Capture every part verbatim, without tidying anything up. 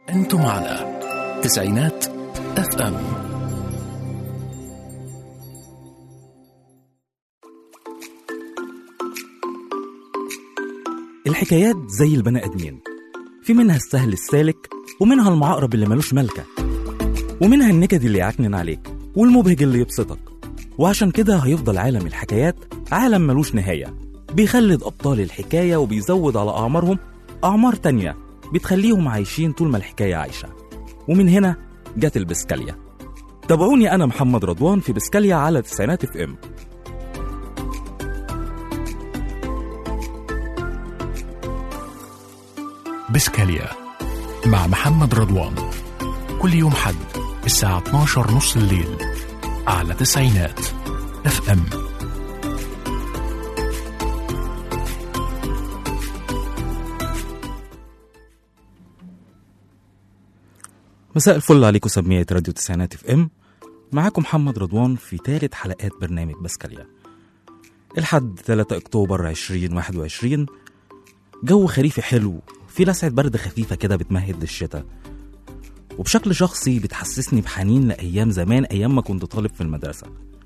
أنتم على تسعينات اف ام. الحكايات زي البني آدمين، في منها السهل السالك ومنها المعقرب اللي ملوش ملكة، ومنها النكد اللي يعكنن عليك والمبهج اللي يبسطك. وعشان كده هيفضل عالم الحكايات عالم ملوش نهاية، بيخلد أبطال الحكاية وبيزود على أعمارهم أعمار تانية بتخليهم عايشين طول ما الحكاية عايشة. ومن هنا جت البسكاليا. تابعوني أنا محمد رضوان في بسكاليا على تسعينات اف ام. بسكاليا مع محمد رضوان كل يوم حد الساعة اتناشر نص الليل على تسعينات اف ام. مساء الفل عليكم سمية راديو تسعينات اف ام، معاكم محمد رضوان في ثالث حلقات برنامج بسكاليا. الحد ثلاثة أكتوبر عشرين واحد وعشرين، جو خريفي حلو، في لسعة برد خفيفة كده بتمهد للشتاء، وبشكل شخصي بتحسسني بحنين لأيام زمان، أيام ما كنت طالب في المدرسة.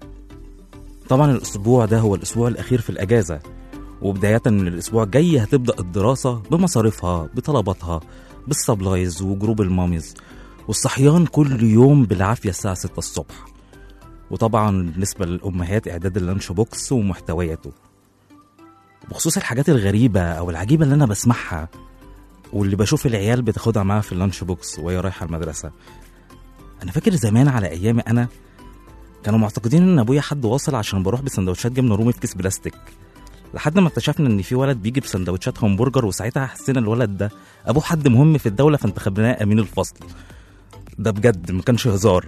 طبعا الأسبوع ده هو الأسبوع الأخير في الأجازة، وبداية من الأسبوع الجاي هتبدأ الدراسة بمصاريفها بطلباتها بالسبلايز وجروب الماميز، والصحيان كل يوم بالعافية الساعة ستة الصبح. وطبعا بالنسبة للأمهات إعداد اللانش بوكس ومحتوياته. بخصوص الحاجات الغريبة أو العجيبة اللي أنا بسمعها واللي بشوف العيال بتاخدها معاها في اللانش بوكس وهي رايحة المدرسة، أنا فاكر زمان على أيامي أنا كانوا معتقدين إن أبويا حد واصل عشان بروح بسندوتشات جبنة رومي في كيس بلاستيك، لحد ما اكتشفنا إن في ولد بيجي بسندوتشات همبرجر، وساعتها حسينا الولد ده أبوه حد مهم في الدولة فانتخبناه أمين الفصل. ده بجد ما كانش هزار.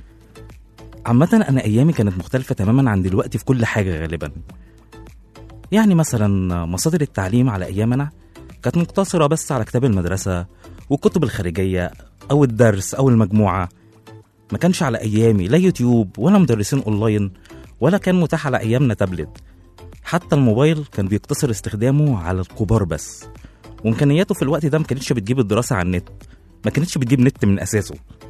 عامة أنا أيامي كانت مختلفة تماما عن دلوقتي في كل حاجة غالبا. يعني مثلا مصادر التعليم على أيامنا كانت مقتصرة بس على كتاب المدرسة والكتب الخارجية أو الدرس أو المجموعة. ما كانش على أيامي لا يوتيوب ولا مدرسين أونلاين، ولا كان متاح على أيامنا تابلت. حتى الموبايل كان بيقتصر استخدامه على الكبار بس، وإمكانياته في الوقت ده ما كانتش بتجيب الدراسة على النت، ما كانتش بتجيب نت من أساسه.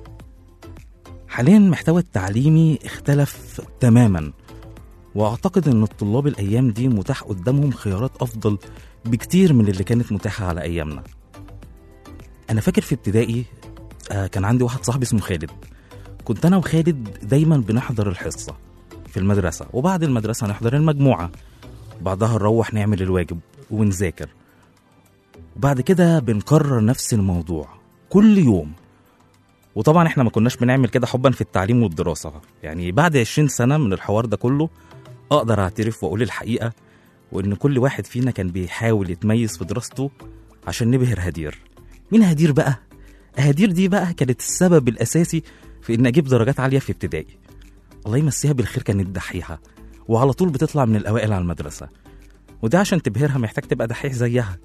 حاليا المحتوى التعليمي اختلف تماما، وأعتقد أن الطلاب الأيام دي متاح قدامهم خيارات أفضل بكتير من اللي كانت متاحة على أيامنا. أنا فاكر في ابتدائي آه كان عندي واحد صاحبي اسمه خالد، كنت أنا وخالد دايما بنحضر الحصة في المدرسة، وبعد المدرسة نحضر المجموعة، بعدها نروح نعمل الواجب ونذاكر، وبعد كده بنكرر نفس الموضوع كل يوم. وطبعا احنا ما كناش بنعمل كده حبا في التعليم والدراسة. يعني بعد عشرين سنة من الحوار ده كله أقدر أعترف وأقول الحقيقة، وإن كل واحد فينا كان بيحاول يتميز في دراسته عشان نبهر هدير. مين هدير بقى؟ هدير دي بقى كانت السبب الأساسي في إن أجيب درجات عالية في ابتدائي. الله يمسيها بالخير، كانت دحيحة وعلى طول بتطلع من الأوائل على المدرسة، وده عشان تبهرها محتاج تبقى دحيح زيها.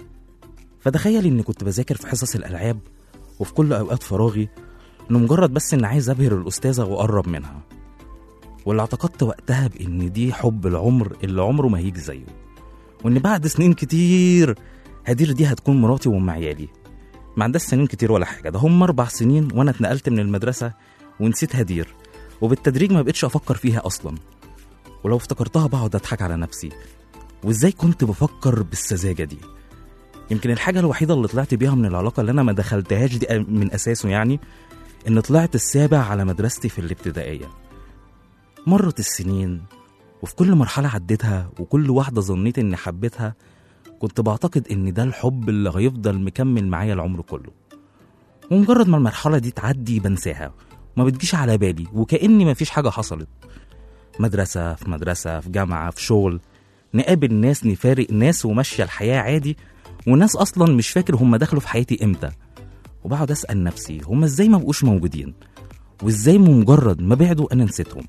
فتخيل إني كنت بذاكر في حصص الألعاب وفي كل أوقات فراغي، إنه مجرد بس إن عايز أبهر الأستاذة وأقرب منها، واللي اعتقدت وقتها بإن دي حب العمر اللي عمره ما هيجي زيه، وإن بعد سنين كتير هدير دي هتكون مراتي وأم عيالي. ما عندهاش سنين كتير ولا حاجة، ده هم أربع سنين وأنا اتنقلت من المدرسة ونسيت هدير، وبالتدريج ما بقتش أفكر فيها أصلا، ولو افتكرتها بقعد أضحك على نفسي وإزاي كنت بفكر بالسذاجة دي. يمكن الحاجة الوحيدة اللي طلعت بيها من العلاقة اللي أنا ما دخلتهاش دي من أساسه، يعني إن طلعت السابع على مدرستي في الابتدائية. مرت السنين وفي كل مرحلة عديتها وكل واحدة ظنيت إني حبيتها كنت بعتقد إن ده الحب اللي هيفضل مكمل معايا العمر كله، ومجرد ما المرحلة دي تعدي بنساها وما بتجيش على بالي وكأني ما فيش حاجة حصلت. مدرسة في مدرسة في جامعة في شغل، نقابل ناس نفارق ناس وماشية الحياة عادي، وناس أصلا مش فاكر هم دخلوا في حياتي إمتى. وبقعد أسأل نفسي هم إزاي ما بقوش موجودين، وإزاي مجرد ما بعدوا أنا نسيتهم.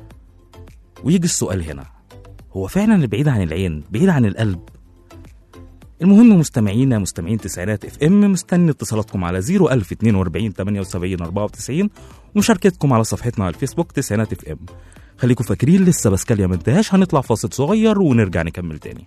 ويجي السؤال هنا، هو فعلا اللي بعيد عن العين بعيد عن القلب؟ المهم مستمعينا مستمعين تسعينات اف ام، مستني اتصالاتكم على صفر ألف اتنين وأربعين تمانية وسبعين أربعة وتسعين، ومشاركتكم على صفحتنا على الفيسبوك تسعينات اف ام. خليكم فاكرين لسه بسكاليا ما انتهاش، هنطلع فاصل صغير ونرجع نكمل تاني.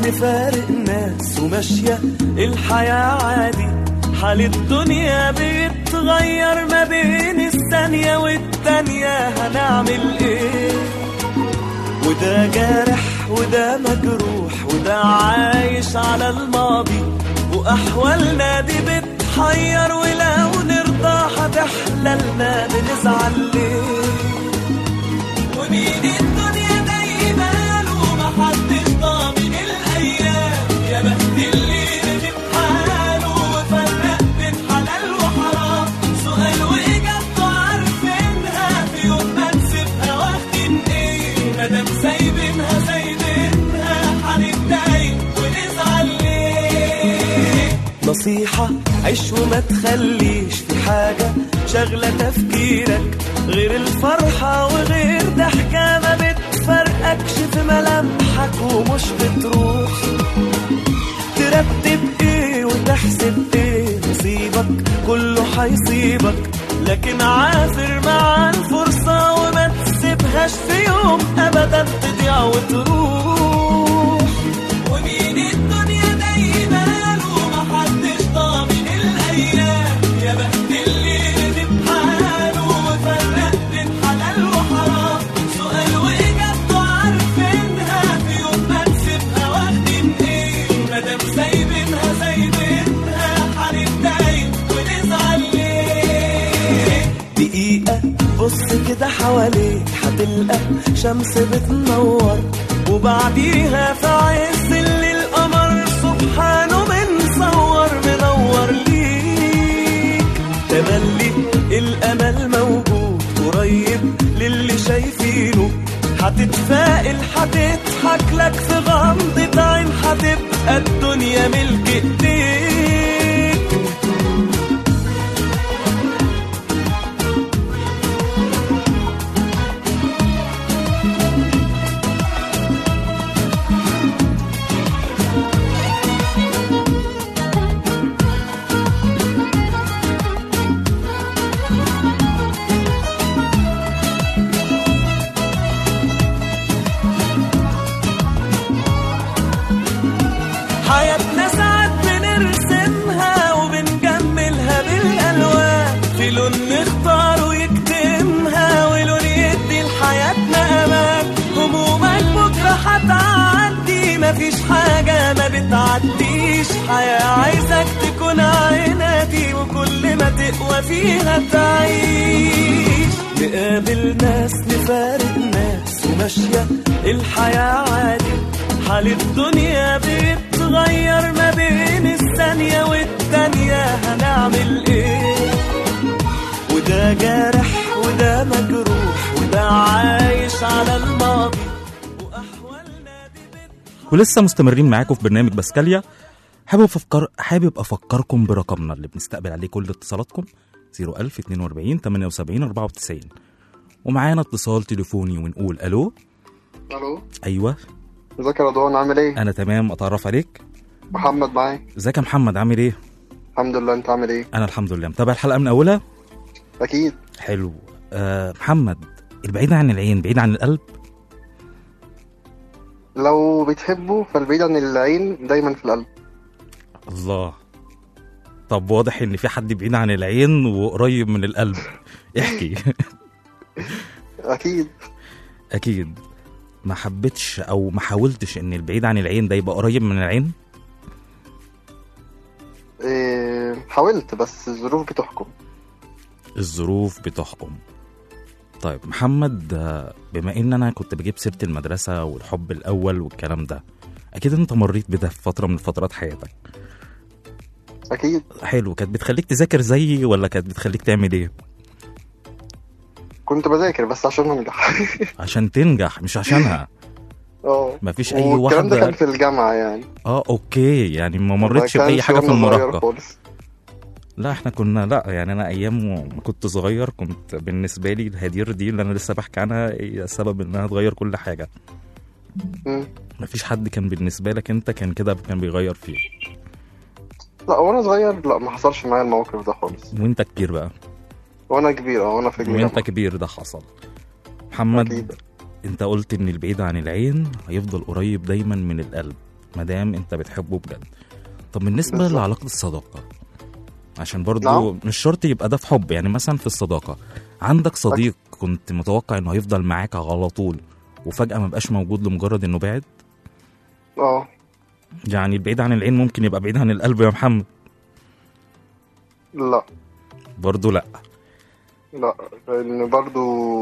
نفارق ناس وماشية الحياة عادي، حال الدنيا بيتغير ما بين الثانية والتانية، هنعمل ايه؟ وده جارح وده مجروح وده عايش على الماضي، وأحوالنا دي بتحير، ولو نرضى هتحللنا بنزعل ليه؟ ومين الدنيا دايما ومحدش ضامن الأيام، يا بخت اللي رجب حاله وفرق بين حلال وحرام، سؤال وإجابته عارفينها، في يوم ما نسيبها واخدين ايه؟ مادام سايبينها سايبينها هنتضايق ونزعل ليه؟ نصيحة عيش وما تخليش في حاجة شغلة تفكيرك غير الفرحة وغير ضحكة ما بتفرقكش في ملامحك ومش بتروح، ترتب ايه وتحسب ايه؟ نصيبك كله حيصيبك، لكن عافر مع الفرصة وما تسيبهاش في يوم أبدا تضيع وتروح. ومين الدنيا دايما ومحدش ضامن الأيام، يا بخت اللي رضي بحاله وفرق بين حلال وحرام، سؤال وإجابته عارفينها، في يوم ما نسيبها واخدين ايه؟ مادام سايبينها سايبينها هنتضايق ونزعل ليه؟ دقيقة بص كده حواليك هتلقى شمس بتنور، وبعديها في عز الليل القمر سبحانه منصور منور ليك، تملي الأمل موجود قريب للي شايفينه، هتتفائل هتضحك لك في غمضة عين، هتبقى الدنيا ملك ايديك. حياتنا ساعات بنرسمها وبنجملها بالألوان، في لون نختار ويكتمها ولون يدي لحياتنا أمان، همومك بكرة هتعدي مفيش حاجة ما بتعديش، حياة عايزك تكون عنادي وكل ما تقوى فيها تعيش، نقابل ناس نفارق ناس وماشية الحياة عادي، حال الدنيا بيتغير ما بين الثانية والتانية، هنعمل ايه؟ وده جارح وده مجروح وده عايش على الماضي، وأحوالنا دي بتحير. ولسه مستمرين معاكم في برنامج بسكاليا. حابب أفكر حابب أفكركم برقمنا اللي بنستقبل عليه كل اتصالاتكم صفر ألف اتنين وأربعين تمانية وسبعين أربعة وتسعين، ومعانا اتصال تليفوني ونقول ألو. الو، أيوة، ازيك يا رضوان، عامل ايه؟ أنا تمام، أتعرف عليك؟ محمد معاك. ازيك يا محمد، عامل ايه؟ الحمد لله، انت عامل ايه؟ أنا الحمد لله، متابع الحلقة من أولها؟ اكيد. حلو. أه محمد، البعيد عن العين بعيد عن القلب؟ لو بتحبه فالبعيد عن العين دايما في القلب. الله. طب واضح ان في حد بعيد عن العين وقريب من القلب، احكي. اكيد. اكيد. ما حبيتش او ما حاولتش ان البعيد عن العين ده يبقى قريب من العين؟ إيه، حاولت بس الظروف بتحكم. الظروف بتحكم. طيب محمد، بما ان انا كنت بجيب سيرة المدرسة والحب الاول والكلام ده، اكيد انت مريت بده في فترة من فترات حياتك. اكيد. حلو. كانت بتخليك تذاكر زيي ولا كانت بتخليك تعمل ايه؟ كنت بذاكر بس عشان انجح. عشان تنجح مش عشانها. اه، مفيش اي والكلام واحدة. ده كان في الجامعة يعني. اه اوكي، يعني ما مريتش ما باي كانش حاجة في وانا صغير المراهقة. خالص. لا احنا كنا، لا يعني انا ايام ما كنت صغير كنت بالنسبه لي الهدير دي اللي انا لسه بحكي عنها هي السبب انها تغير كل حاجه. مم. مفيش حد كان بالنسبه لك انت كان كده كان بيغير فيه؟ لا وانا صغير لا، ما حصلش معايا الموقف ده خالص. وانت كبير بقى؟ وانا كبير اه، وانا في الجامعة. وانت كبير ده حصل. محمد، أكيد. انت قلت ان البعيد عن العين هيفضل قريب دايما من القلب، مادام انت بتحبه بجد. طب بالنسبه بالظبط. لعلاقه الصداقه، عشان برضو نعم. مش شرط يبقى ده في حب، يعني مثلا في الصداقه عندك صديق كنت متوقع انه هيفضل معاك على طول وفجاه ما بقاش موجود لمجرد انه بعد؟ اه يعني البعيد عن العين ممكن يبقى بعيد عن القلب يا محمد؟ لا برضو لا. لا، لان برضو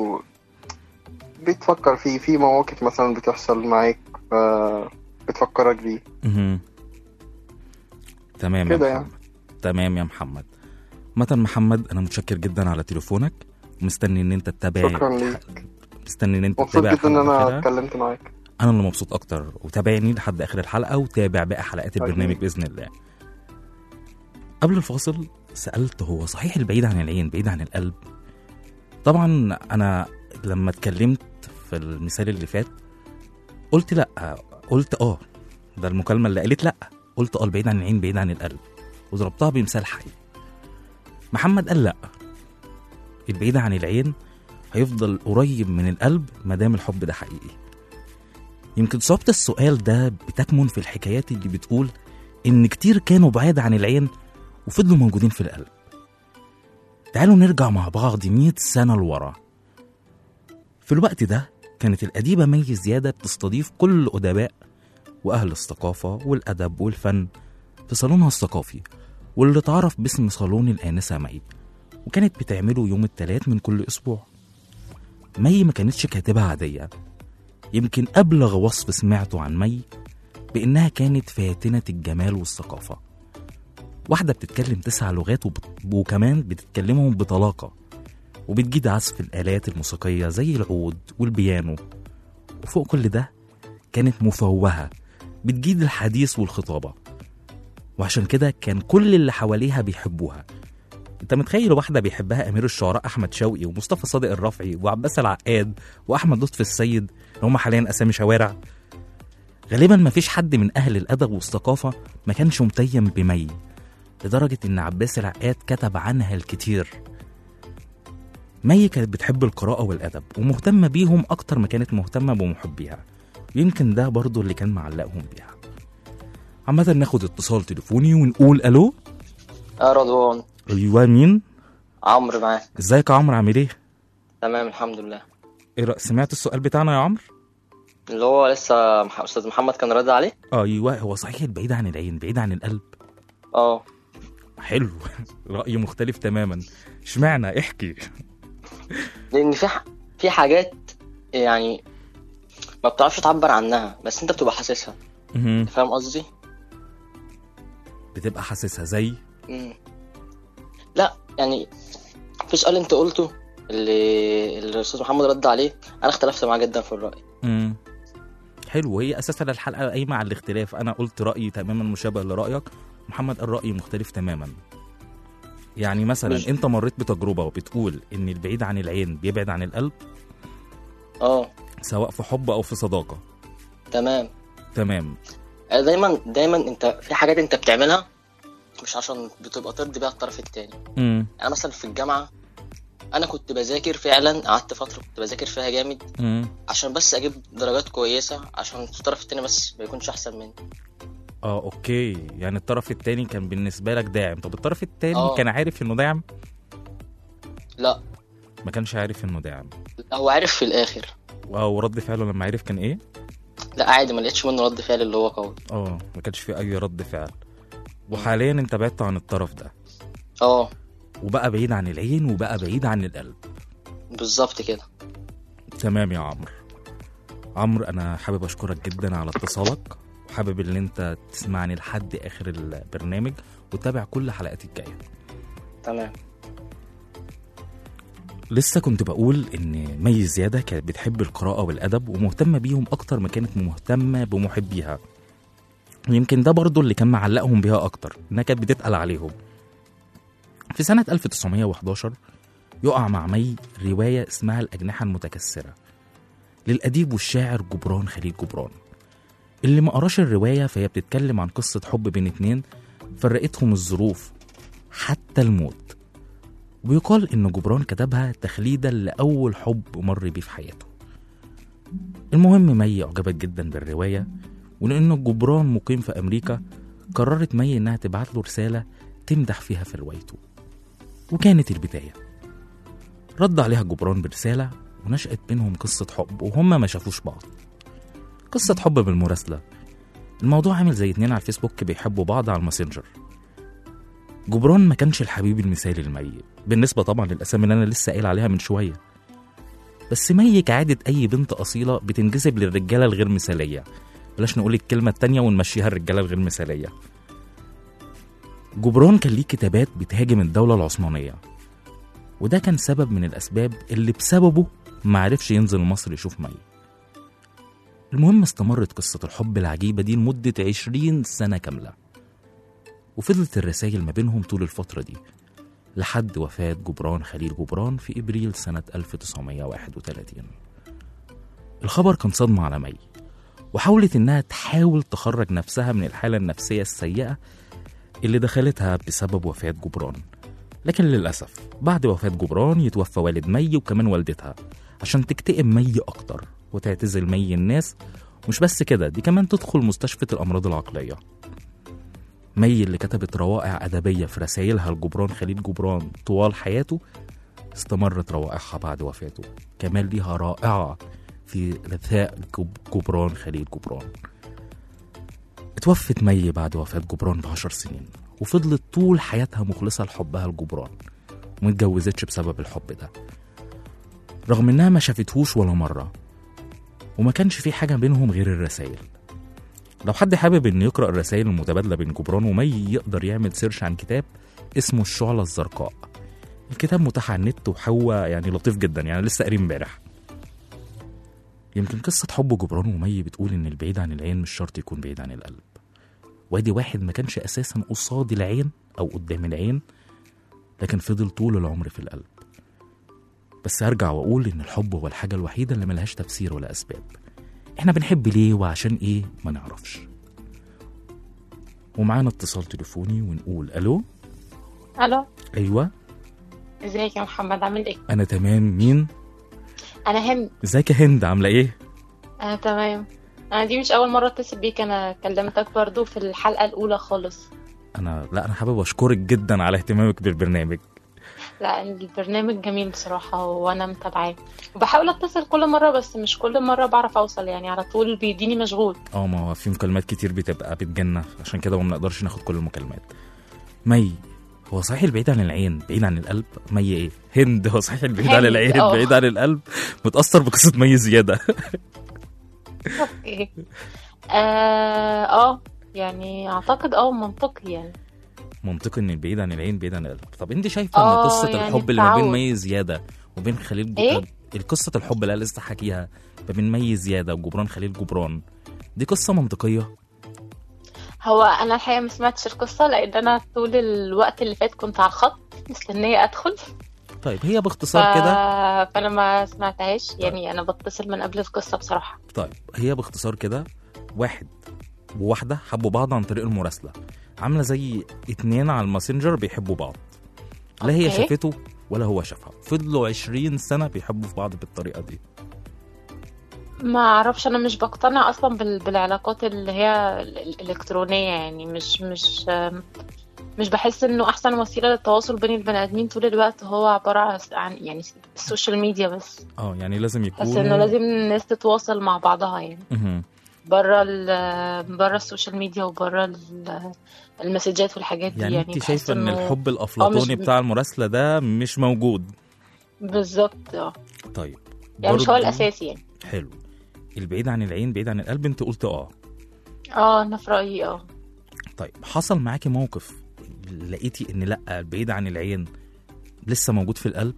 بتفكر فيه في مواقف مثلا بتحصل معاك ف بتفكرك بيه مهم. تمام يا كده محمد. يعني. تمام يا محمد. مثلا محمد انا متشكر جدا على تليفونك، ومستني ان انت تتابع. شكرا ليك، مستني ان انت مبسوط تتابع جدا ان الحلقه انا الأخيرة. اتكلمت معاك. انا اللي مبسوط اكتر، وتابعني لحد اخر الحلقه وتابع باقي حلقات البرنامج أكيد. باذن الله. قبل الفاصل سالت هو صحيح البعيد عن العين بعيد عن القلب؟ طبعا انا لما اتكلمت في المثال اللي فات قلت لا، قلت اه ده المكالمه اللي قالت لا، قلت اه البعيد عن العين بعيد عن القلب، وضربتها بمثال حي. محمد قال لا، البعيد عن العين هيفضل قريب من القلب ما دام الحب ده حقيقي. يمكن صعوبة السؤال ده بتكمن في الحكايات اللي بتقول إن كتير كانوا بعاد عن العين وفضلوا موجودين في القلب. تعالوا نرجع مع بعض مئة سنة لورا. في الوقت ده كانت الأديبة مي زيادة بتستضيف كل الأدباء وأهل الثقافة والأدب والفن في صالونها الثقافي، واللي تعرف باسم صالون الآنسة مي، وكانت بتعمله يوم الثلاث من كل أسبوع. مي ما كانتش كاتبة عادية، يمكن أبلغ وصف سمعته عن مي بإنها كانت فاتنة الجمال والثقافة. واحدة بتتكلم تسع لغات وبت... وكمان بتتكلمهم بطلاقة، وبتجيد عزف الآلات الموسيقية زي العود والبيانو، وفوق كل ده كانت مفوهة بتجيد الحديث والخطابة، وعشان كده كان كل اللي حواليها بيحبوها. انت متخيل واحدة بيحبها أمير الشعراء أحمد شوقي ومصطفى صادق الرافعي وعباس العقاد وأحمد لطفي السيد، هم حاليا أسامي شوارع؟ غالبا مفيش حد من أهل الأدب والثقافة ما كانش متيم بمي، لدرجة إن عباس العقاد كتب عنها الكتير. مي كانت بتحب القراءة والأدب ومهتمة بيهم أكتر ما كانت مهتمة بمحبيها، ويمكن ده برضو اللي كان معلقهم بيها. عامة ناخد اتصال تليفوني ونقول ألو. يا رضوان. أيوة مين؟ عمرو معاك. ازيك يا عمرو، عامل ايه؟ تمام الحمد لله. ايه رأ... سمعت السؤال بتاعنا يا عمرو؟ اللي هو لسه مح... استاذ محمد كان رد عليه. ايوه، هو صحيح البعيد عن العين بعيد عن القلب؟ اه حلو. رأي مختلف تماما، اشمعنى؟ احكي. لان في ح... في حاجات يعني ما بتعرفش تعبر عنها، بس انت بتبقى حاسسها. مهم. فاهم قصدي؟ بتبقى حاسسها زي؟ مم. لا يعني في سؤال انت قلته اللي اللي الاستاذ محمد رد عليه، انا اختلفت معاه جدا في الرأي. امم حلو. هي اساسا الحلقه قايمه على الاختلاف، انا قلت رايي تماما مشابه لرايك، محمد قال راي مختلف تماما. يعني مثلا مش... انت مريت بتجربه وبتقول ان البعيد عن العين بيبعد عن القلب، اه سواء في حب او في صداقه. تمام تمام. دايما دايما انت في حاجات انت بتعملها مش عشان بتبقى ترضي بيها الطرف التاني. امم يعني مثلا في الجامعه انا كنت بذاكر فعلا، قعدت فتره كنت بذاكر فيها جامد امم عشان بس اجيب درجات كويسه، عشان الطرف التاني بس ما يكونش احسن مني. اه اوكي، يعني الطرف التاني كان بالنسبه لك داعم. طب الطرف التاني آه. كان عارف انه داعم؟ لا ما كانش عارف انه داعم. هو عارف في الاخر. او رد فعله لما عرف كان ايه؟ لا عادي، ما لقيتش منه رد فعل اللي هو قوي. اه ما كانش في اي رد فعل. وحاليا انت بعدت عن الطرف ده، اه وبقى بعيد عن العين وبقى بعيد عن القلب. بالظبط كده. تمام يا عمرو. عمرو انا حابب اشكرك جدا على اتصالك، وحابب ان انت تسمعني لحد اخر البرنامج وتتابع كل حلقات الجايه. تمام. لسه كنت بقول ان مي زياده كانت بتحب القراءه والادب ومهتمه بيهم اكتر ما كانت مهتمه بمحبيها، ويمكن ده برضو اللي كان معلقهم بيها اكتر، انها كانت بتتقل عليهم. في سنه ألف وتسعمية وحداشر يقع مع مي روايه اسمها الاجنحه المتكسره للاديب والشاعر جبران خليل جبران. اللي ما قراش الروايه فهي بتتكلم عن قصه حب بين اتنين فرقتهم الظروف حتى الموت، ويقال إن جبران كتبها تخليدا لأول حب مر بيه في حياته. المهم مي أعجبت جدا بالرواية ولأنه جبران مقيم في أمريكا قررت مي إنها تبعت له رسالة تمدح فيها في روايته، وكانت البداية. رد عليها جبران برسالة ونشأت بينهم قصة حب وهما ما شافوش بعض. قصة حب بالمراسلة، الموضوع عامل زي اتنين على الفيسبوك بيحبوا بعض على الماسنجر. جبران ما كانش الحبيب المثالي لمي بالنسبة طبعا للأسامي اللي أنا لسه قايل عليها من شوية، بس مي كعادة أي بنت أصيلة بتنجذب للرجالة الغير مثالية. بلاش نقول الكلمة التانية ونمشيها الرجالة الغير مثالية. جبران كان ليه كتابات بتهاجم الدولة العثمانية، وده كان سبب من الأسباب اللي بسببه معرفش ينزل مصر يشوف مي. المهم استمرت قصة الحب العجيبة دي لمدة عشرين سنة كاملة، وفضلت الرسائل ما بينهم طول الفترة دي لحد وفاة جبران خليل جبران في إبريل سنة ألف وتسعمية وواحد وتلاتين. الخبر كان صدمة على مي، وحاولت إنها تحاول تخرج نفسها من الحالة النفسية السيئة اللي دخلتها بسبب وفاة جبران. لكن للأسف بعد وفاة جبران يتوفى والد مي وكمان والدتها عشان تكتئب مي أكتر وتعتزل مي الناس. مش بس كده، دي كمان تدخل مستشفى الأمراض العقلية. مي اللي كتبت روائع أدبية في رسائلها لجبران خليل جبران طوال حياته استمرت روائعها بعد وفاته. كمان ليها رائعة في رثاء جبران خليل جبران. اتوفت مي بعد وفاة جبران بعشر سنين، وفضلت طول حياتها مخلصة لحبها لجبران ومتجوزتش بسبب الحب ده، رغم انها ما شافتهوش ولا مرة، وما كانش في حاجة بينهم غير الرسائل. لو حد حابب انه يقرأ الرسائل المتبادلة بين جبران ومي يقدر يعمل سيرش عن كتاب اسمه الشعلة الزرقاء. الكتاب متاح على النت وهو يعني لطيف جدا، يعني لسه قاري امبارح. يمكن قصة حب جبران ومي بتقول ان البعيد عن العين مش شرط يكون بعيد عن القلب. وادي واحد ما كانش اساسا قصاد العين او قدام العين، لكن فضل طول العمر في القلب. بس ارجع واقول ان الحب هو الحاجة الوحيدة اللي ملهاش تفسير ولا اسباب. احنا بنحب ليه وعشان ايه ما نعرفش. ومعانا اتصال تليفوني ونقول الو. الو. ايوه ازيك يا محمد، عامل ايه؟ انا تمام. مين؟ انا هند. ازيك يا هند، عامله ايه؟ انا تمام. انا دي مش اول مره اتصل بيك، انا كلمتك برضو في الحلقه الاولى خالص. انا لا انا حابب اشكرك جدا على اهتمامك بالبرنامج. لا البرنامج جميل بصراحه وانا متابعاه وبحاول اتصل كل مره، بس مش كل مره بعرف اوصل، يعني على طول بيديني مشغول. اه ما هو في مكالمات كتير بتبقى بتجنن، عشان كده ما بنقدرش ناخد كل المكالمات. مي، هو صحيح البعيد عن العين بعيد عن القلب؟ مي ايه؟ هند، هو صحيح البعيد عن العين أوه. بعيد عن القلب؟ متأثر بقصة مي زيادة. اوكي. اه اه يعني اعتقد اه منطقي، يعني منطقي ان البعيد عن العين بعيد عن القلب. طب انت شايفه ان قصة يعني الحب اللي ما بين مي زيادة وبين خليل إيه؟ القصة الحب اللي لسه حكيها ما بين مي زيادة وجبران خليل جبران دي قصة منطقية؟ هو انا الحقيقه ما سمعتش القصه، لان انا طول الوقت اللي فات كنت على الخط مستنيه ادخل. طيب هي باختصار ف... كده فانا ما سمعتهاش. طيب. يعني انا بتصل من قبل القصه بصراحه. طيب هي باختصار كده واحد وواحده حبوا بعض عن طريق المراسله، عامله زي اتنين على الماسنجر بيحبوا بعض. لا هي أوكي. شافته ولا هو شافها، فضلوا عشرين سنه بيحبوا في بعض بالطريقه دي. ما اعرفش، انا مش بقتنع اصلا بالعلاقات اللي هي الالكترونيه، يعني مش مش مش بحس انه احسن وسيله للتواصل بين البني ادمين طول الوقت هو عباره عن يعني السوشيال ميديا بس. اه يعني لازم يكون بس انه لازم الناس تتواصل مع بعضها، يعني اها بره بره السوشيال ميديا وبره المسجات والحاجات دي. يعني, يعني انت شايفه ان الحب آه الافلاطوني بتاع المراسله ده مش موجود؟ بالظبط. اه طيب يعني مش هو الاساسي يعني. حلو. البعيد عن العين بعيد عن القلب انت قلت اه اه انا في رايي اه. طيب حصل معاكي موقف لقيتي ان لا البعيد عن العين لسه موجود في القلب؟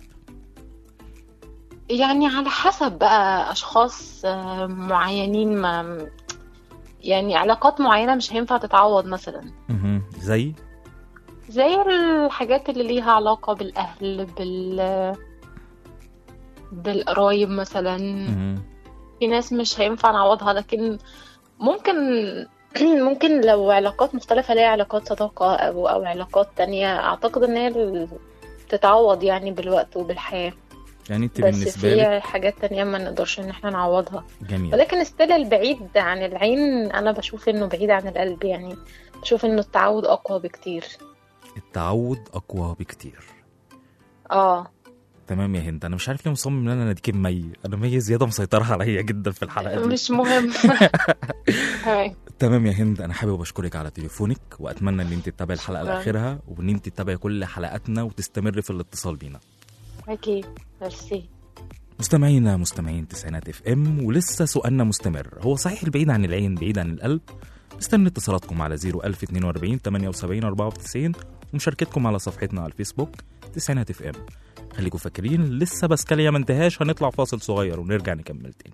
يعني على حسب بقى اشخاص معينين، ما يعني علاقات معينة مش هينفع تتعوض مثلا. اها زي زي الحاجات اللي ليها علاقة بالاهل بال بالقرايب مثلا. اها في ناس مش هينفع نعوضها، لكن ممكن ممكن لو علاقات مختلفة ليها علاقات صداقة أو, أو علاقات تانية، أعتقد إن هي تتعوض يعني بالوقت وبالحياة. يعني انت بس بالنسبه لك في حاجات تانية ما نقدرش ان احنا نعوضها. جميل. ولكن الستيل البعيد عن العين انا بشوف انه بعيد عن القلب، يعني بشوف انه التعود اقوى بكتير. التعود اقوى بكتير. اه تمام يا هند، انا مش عارف ليه مصمم ان انا اناديك مي، انا مي زياده مسيطره عليا جدا في الحلقه دي. مش مهم. تمام. تمام يا هند، انا حابب اشكرك على تليفونك، واتمنى ان انت تتابعي الحلقه شكراً. لاخرها، وان انت تتابعي كل حلقاتنا وتستمري في الاتصال بينا. اكيد. ميرسي. مستمعينا مستمعين تسعينات اف ام، ولسه سؤالنا مستمر، هو صحيح البعيد عن العين بعيد عن القلب؟ مستني اتصالاتكم على صفر ألف اتنين وأربعين تمانية وسبعين أربعة وتسعين ومشاركتكم على صفحتنا على الفيسبوك تسعينات اف ام. خليكم فاكرين لسه بسكاليا ما انتهاش، هنطلع فاصل صغير ونرجع نكمل تاني.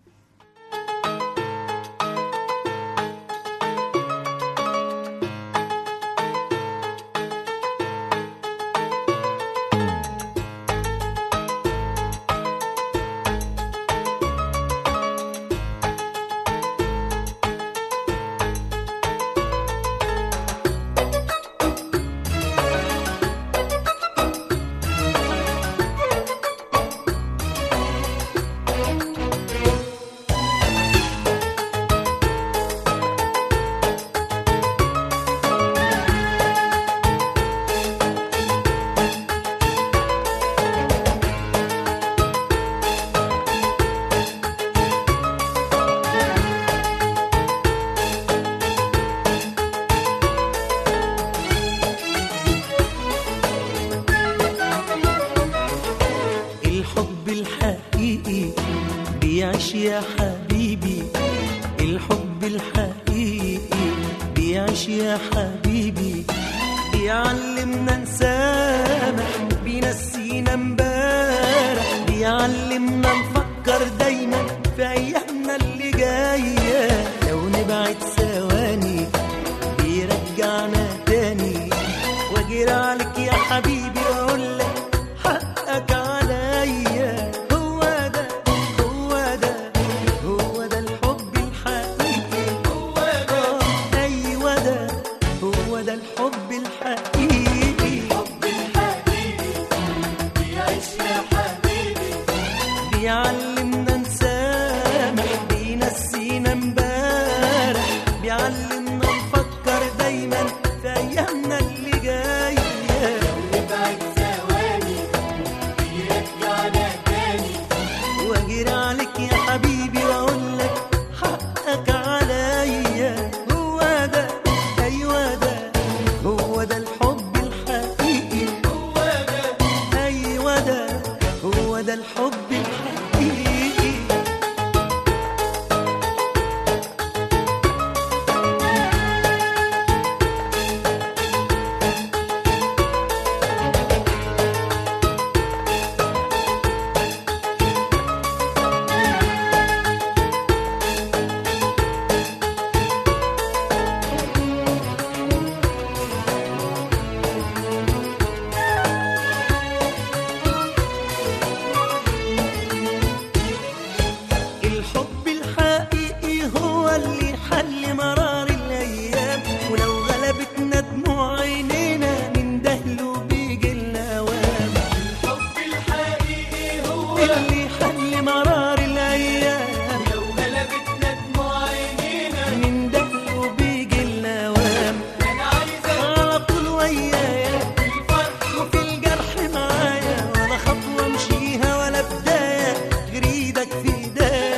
الحب الحقيقي بيعيش يا حبيبي، الحب الحقيقي بيعيش يا حبيبي، بيعلمنا نسامح، بينسينا امبارح، بيعلمنا نفكر دايما في ايامنا اللي جايه، لو نبعد ثواني بيرجعنا تاني، واجري عليك يا حبيبي واقول لك حقك عليا، هو ده هو ده هو ده الحب الحقيقي، هو ده ايوه ده هو ده الحب الحقيقي، الحب الحقيقي بيعيش يا حبيبي، بيعلمنا نسامح، بينسينا امبارح، بيعلمنا نفكر دايما في ايامنا اللي جايه، نبعد ثواني بيرجعنا تاني، واجري عليك يا حبيبي واقول لك حقك عليا، هو ده ايوه ده هو ده الحب الحقيقي، هو ده ايوه ده هو ده الحب الحقيقي. الحب الحقيقي هو اللي حل مرار الأيام، ولو غلبتنا دموع عينينا نندهله بيجي الأوام، الحب الحقيقي هو اللي حل مرار الأيام، ولو غلبتنا دموع عينينا نندهله بيجي الأوام، أنا عايزة على طول ويايا في الفرح وفي الجرح معايا، ولا خطوة امشيها ولا بداية غير ايدك في ايديا.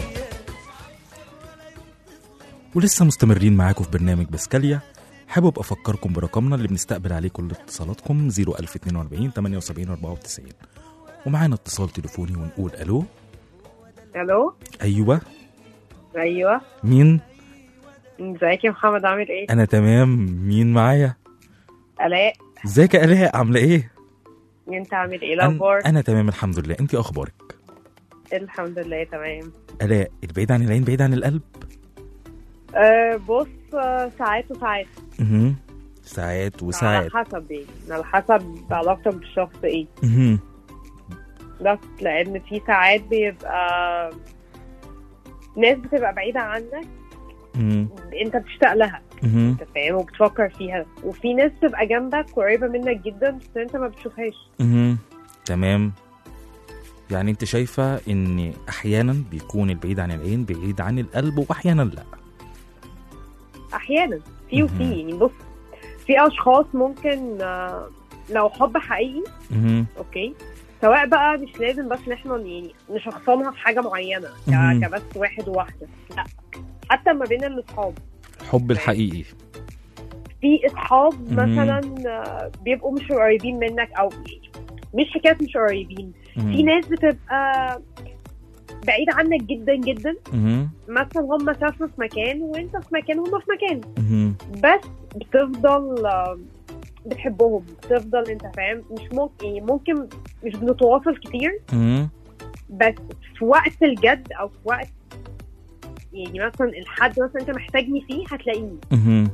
ولسه مستمرين معاكم في برنامج بسكاليا. حابب افكركم برقمنا اللي بنستقبل عليه كل اتصالاتكم صفر ألف اتنين وأربعين تمانية وسبعين أربعة وتسعين، ومعانا اتصال تليفوني ونقول الو. الو. ايوه ايوه. مين؟ ازيك يا محمد، عامل ايه؟ انا تمام. مين معايا؟ الاء. ازيك يا الاء، عامله ايه؟ انت عامل ايه أنا, الاخبار؟ انا تمام الحمد لله، انت اخبارك؟ الحمد لله تمام. الاء، البعيد عن العين بعيد عن القلب؟ أه بص، آه، ساعات وساعات. اها ساعات على وساعات. حسب ايه، على حسب علاقتك بالشخص ايه. اها بس لان في ساعات بيبقى ناس بتبقى بعيدة عنك، اها انت بتشتاق لها، اها انت فاهم، وبتفكر فيها، وفي ناس تبقى جنبك قريبة منك جدا بس انت ما بتشوفهاش. اها تمام. يعني انت شايفة ان احيانا بيكون البعيد عن العين بعيد عن القلب واحيانا لا؟ احيانا في وفي. يعني بص، في اشخاص ممكن آه، لو حب حقيقي مهم. اوكي، سواء بقى مش لازم بس ان احنا يعني نشخصنها في حاجه معينه مهم. ك- كبس واحد وواحده، لا، حتى ما بين الاصحاب. حب الحقيقي. في اصحاب مهم. مثلا آه، بيبقوا مش قريبين منك، او مش حكايه مش قريبين، في مهم. ناس بتبقى بعيد عنك جدا جدا. مهم. مثلا هم سافروا في مكان وانت في مكان، هم في مكان، مهم. بس بتفضل آه، بتحبهم، بتفضل انت فاهم. مش ممكن يعني ممكن مش بنتواصل كتير، مهم. بس في وقت الجد او في وقت يعني مثلا الحد مثلا انت محتاجني فيه هتلاقيني. مهم.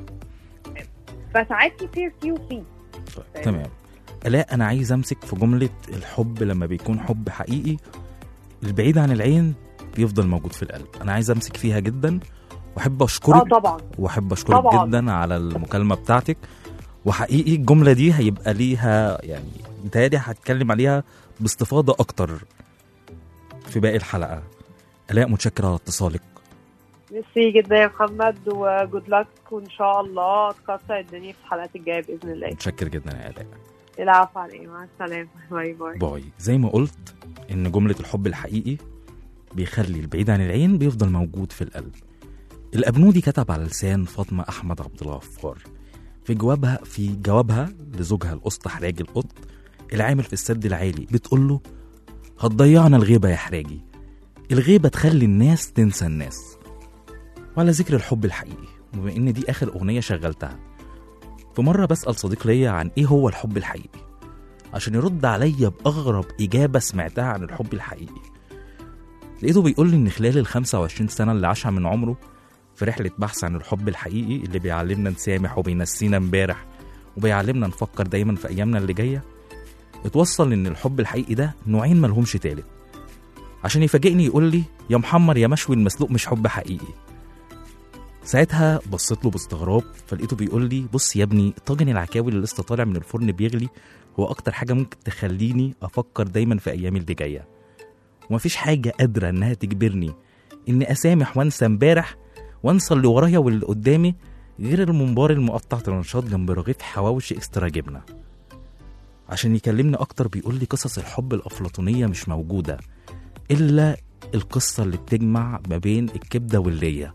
فساعات كتير فيه وفيه. طيب، تمام. لا انا عايز امسك في جملة الحب لما بيكون حب حقيقي البعيد عن العين بيفضل موجود في القلب. انا عايز امسك فيها جدا واحب اه اشكرك طبعا واحب اشكرك طبعاً. جدا على المكالمة بتاعتك. وحقيقي الجملة دي هيبقى ليها يعني متهيألي هتكلم عليها باستفاضة اكتر في باقي الحلقة. الاء متشكر على اتصالك. ميرسي جدا يا محمد، وجود لك، وان شاء الله تكسر الدنيا في الحلقات الجايه باذن الله. متشكر جدا يا الاء. العفو على ايه، مع السلامه، باي باي. باي. زي ما قلت ان جملة الحب الحقيقي بيخلي البعيد عن العين بيفضل موجود في القلب. الأبنودي كتب على لسان فاطمة أحمد عبد الغفار في جوابها في جوابها لزوجها القسط حراجي القط العامل في السد العالي، بتقول له: هتضيعنا الغيبة يا حراجي، الغيبة تخلي الناس تنسى الناس. وعلى ذكر الحب الحقيقي، بما إن دي آخر أغنية شغلتها، في مرة بسأل صديق ليا عن إيه هو الحب الحقيقي عشان يرد عليا بأغرب إجابة سمعتها عن الحب الحقيقي. لقيته بيقول لي إن خلال ال خمسة وعشرين سنة اللي عاشها من عمره في رحلة بحث عن الحب الحقيقي اللي بيعلمنا نسامح وبينسينا امبارح وبيعلمنا نفكر دايما في أيامنا اللي جاية، اتوصل إن الحب الحقيقي ده نوعين ملهمش تالت. عشان يفاجئني يقول لي: يا محمر يا مشوي المسلوق مش حب حقيقي. ساعتها بصيت له باستغراب، فلقيته بيقول لي: بص يا ابني، طاجن العكاوي اللي لسه طالع من الفرن بيغلي هو أكتر حاجة ممكن تخليني أفكر دايما في أيامي اللي جاية، ومفيش حاجة قادرة إنها تجبرني إني أسامح وأنسى امبارح وأنسى اللي ورايا واللي قدامي غير الممبار المقطع ترانشات جنب رغيف حواوشي إكسترا جبنة. عشان يكلمني أكتر بيقول لي: قصص الحب الأفلاطونية مش موجودة إلا القصة اللي بتجمع ما بين الكبدة واللية.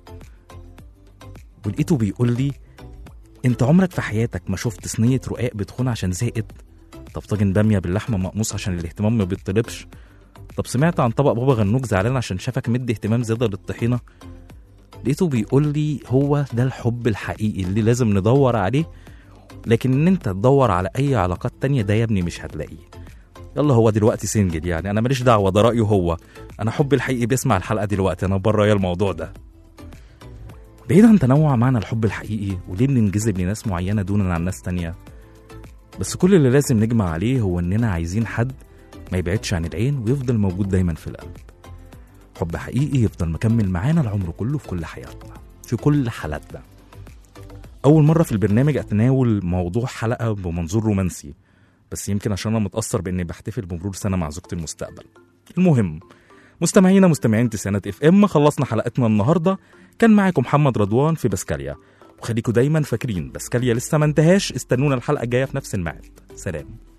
ولقيته بيقول لي: انت عمرك في حياتك ما شفت صينية رقاق بتخون عشان زهقت؟ طب طاجن بامية باللحمة مقموص عشان الاهتمام ما بيطلبش؟ طب سمعت عن طبق بابا غنوج زعلان عشان شافك مدي اهتمام زيادة للطحينة؟ لقيته بيقول لي: هو ده الحب الحقيقي اللي لازم ندور عليه، لكن ان انت تدور على اي علاقات تانية ده يا ابني مش هتلاقيه. يلا هو دلوقتي سنجل، يعني انا ماليش دعوة، ده رأيه هو. انا حب الحقيقي بيسمع الحلقة دلوقتي، انا بره يا الموضوع ده. بعيد عن تنوع معنى الحب الحقيقي وليه بننجذب لناس معينة دونا عن ناس تانية، بس كل اللي لازم نجمع عليه هو اننا عايزين حد ما يبعدش عن العين ويفضل موجود دايما في القلب. حب حقيقي يفضل مكمل معانا العمر كله في كل حياتنا في كل حالاتنا. أول مرة في البرنامج أتناول موضوع حلقة بمنظور رومانسي، بس يمكن عشان أنا متأثر بإني بحتفل بمرور سنة مع زوجة المستقبل. المهم، مستمعينا مستمعين تسعينات اف ام، خلصنا حلقتنا النهارده. كان معاكم محمد رضوان في بسكاليا، وخليكم دايما فاكرين بسكاليا لسه ما انتهاش. استنونا الحلقة الجاية في نفس الميعاد. سلام.